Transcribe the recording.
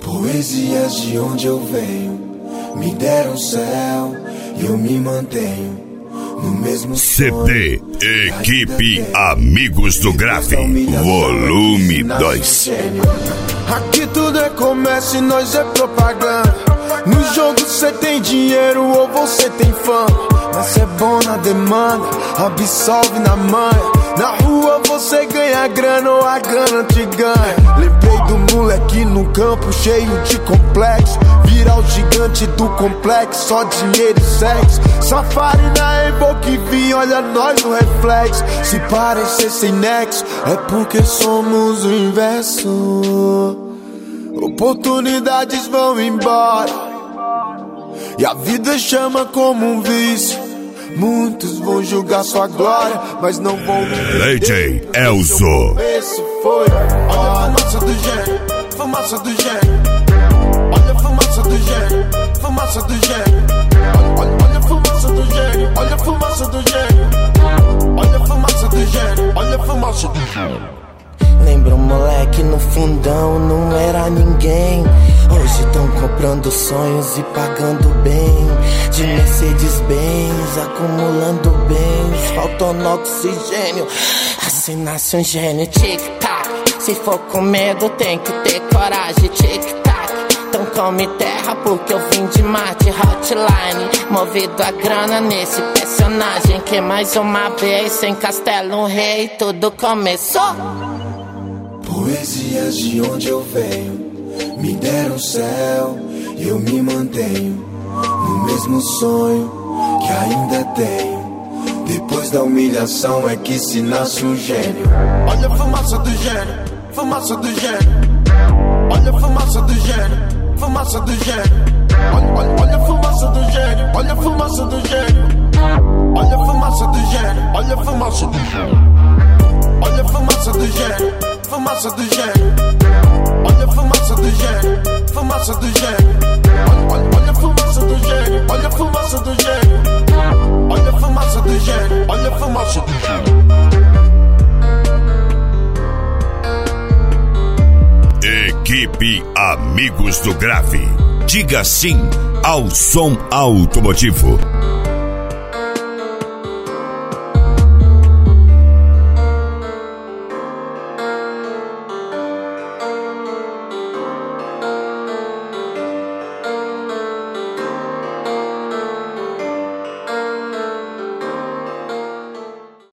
Poesias de onde eu venho me deram céu e eu me mantenho no mesmo CD Equipe Amigos do Grave, volume 2. Aqui tudo é comércio e nós é propaganda. No jogo cê tem dinheiro ou você tem fama, mas cê é bom na demanda, absolve na manha. Na rua você ganha grana ou a grana te ganha. Lembrei do moleque no campo cheio de complexo, virar o gigante do complexo, só dinheiro e sexo. Safari na Evoque vi, olha nós no reflexo. Se parecer sem nexo, é porque somos o inverso. Oportunidades vão embora e a vida chama como um vício. Muitos vão julgar sua glória, mas não vão entender. DJ Elzo. Esse foi. Olha a fumaça do gênio, fumaça do gênio. Olha a fumaça do gênio, fumaça do gênio. Olha a fumaça do gênio, olha a fumaça do gênio. Olha a fumaça do gênio, olha a fumaça do gênio. Lembra um moleque no fundão, não era ninguém. Hoje tão comprando sonhos e pagando bem. De Mercedes-Benz, acumulando bens. Faltando oxigênio, assim nasce um gênio. Tic-tac, se for com medo tem que ter coragem. Tic-tac, então come terra porque eu vim de Marte. Hotline, movido a grana nesse personagem. Que mais uma vez, sem castelo, um rei, tudo começou. Poesias de onde eu venho me deram céu e eu me mantenho no mesmo sonho que ainda tenho. Depois da humilhação é que se nasce um gênio. Olha a fumaça do gênio, fumaça do gênio. Olha a fumaça do gênio, fumaça do gênio. Olha a fumaça do gênio, olha a fumaça do gênio. Olha a fumaça do gênio, olha a fumaça do gênio. Olha a fumaça do gênio, fumaça do gênio. Olha a fumaça do gênio, fumaça do gênio. Olha a fumaça do gênio, olha a fumaça do gênio. Olha a fumaça do gênio, olha a fumaça do gênio. Equipe Amigos do Grave. Diga sim ao som automotivo.